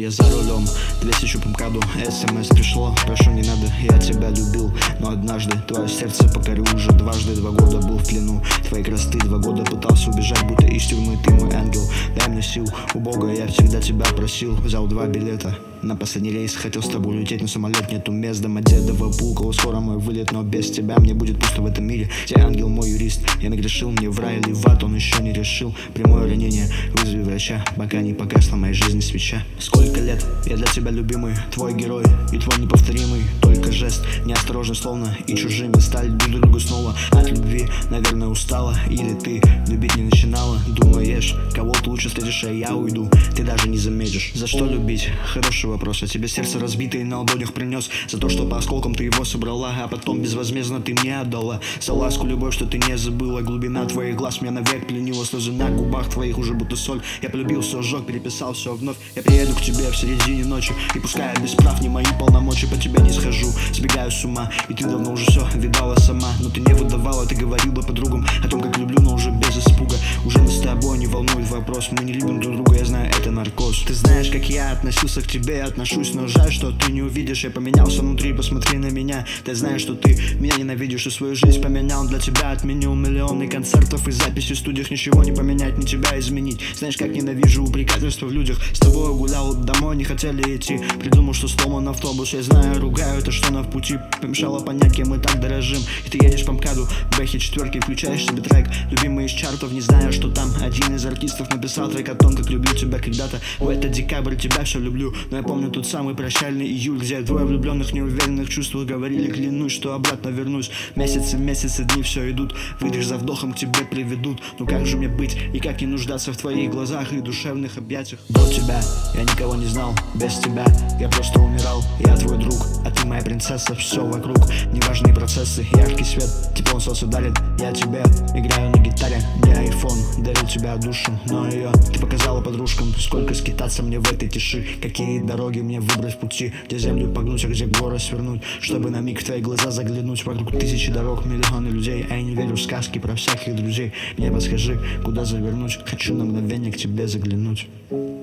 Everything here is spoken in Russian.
я за рулем 2000 по МКАДу, СМС пришло: прошу, не надо, я тебя любил. Но однажды твое сердце покорю уже дважды. 2 года был в плену твоей красоты, 2 года пытался убежать, будто из тюрьмы. Ты мой ангел, дай мне сил, у Бога я всегда тебя просил. Взял 2 билета на последний рейс, хотел с тобой улететь, но самолет нету мест. Домодедово, Пулково, скоро мой вылет, но без тебя мне будет пусто в этом мире. Ты ангел, мой юрист, я нагрешил, мне в рай или в ад он еще не решил. Прямое ранение, вызови врача, пока не погасла моей жизни свеча. Сколько лет я для тебя любимый, твой герой и твой неповторимый. Только жест, неосторожно словно и чужими стали друг другу снова. От любви, наверное, устала, или ты любить не начинала. Думаешь, кого-то лучше встретишь, а я уйду, ты даже не заметишь. За что любить? Хороший вопрос. Я тебе сердце разбитое на ладонях принес, за то, что по осколкам ты его собрала, а потом безвозмездно ты мне отдала. За ласку, любовь, что ты не забыла. Глубина твоих глаз меня навек пленила. Слезы на губах твоих уже будто соль. Я полюбил, все сжег, переписал все вновь. Я приеду к тебе в середине ночи, и пускай без прав не мои полномочия, по тебе не схожу, сбегаю с ума. И ты давно уже все видала сама, но ты не выдавала, ты говорила подругам о том, как люблю, но уже без испуга. Уже нас с тобой не волнует вопрос, мы не любим друг друга, я знаю, это наркоз. Ты знаешь, как я относился к тебе, я отношусь, но жаль, что ты не увидишь. Я поменялся внутри, посмотри на меня. Ты знаешь, что ты меня ненавидишь и свою жизнь поменял. Для тебя отменил миллионы концертов и записей в студиях. Ничего не поменять, ни тебя изменить. Знаешь, как ненавижу упрекательства в людях. С тобой гулял, домой не хотели идти. Придумал, что сломан автобус, я знаю, ругаю это, что на в пути. Помешало понять, кем мы так дорожим. И ты едешь по МКАДу, бэхи 4, включаешь себе трек, любимый из чартов, не знаю, что там. Один из артистов написал трек о том, как люблю тебя когда-то. В этот декабрь тебя все люблю, но я помню тот самый прощальный июль, где 2 влюбленных неуверенных чувствах говорили, клянусь, что обратно вернусь. Месяцы, дни все идут, выйдешь за вдохом, к тебе приведут. Ну как же мне быть и как не нуждаться в твоих глазах и душевных объятиях? До тебя я никого не знал, без тебя я просто умирал. Я твой друг, а ты моя принцесса, все вокруг неважные процессы, яркий свет, тепло солнце дарит. Я тебе играю на гитаре, не айфон, дарю тебя душу, но ее ты показала подружкам. Сколько скитаться мне в этой тиши, какие дороги мне выбрать в пути, где землю погнуть, а где горы свернуть, чтобы на миг в твои глаза заглянуть. Вокруг тысячи дорог, миллионы людей, а я не верю в сказки про всяких друзей. Мне подскажи, куда завернуть, хочу на мгновение к тебе заглянуть.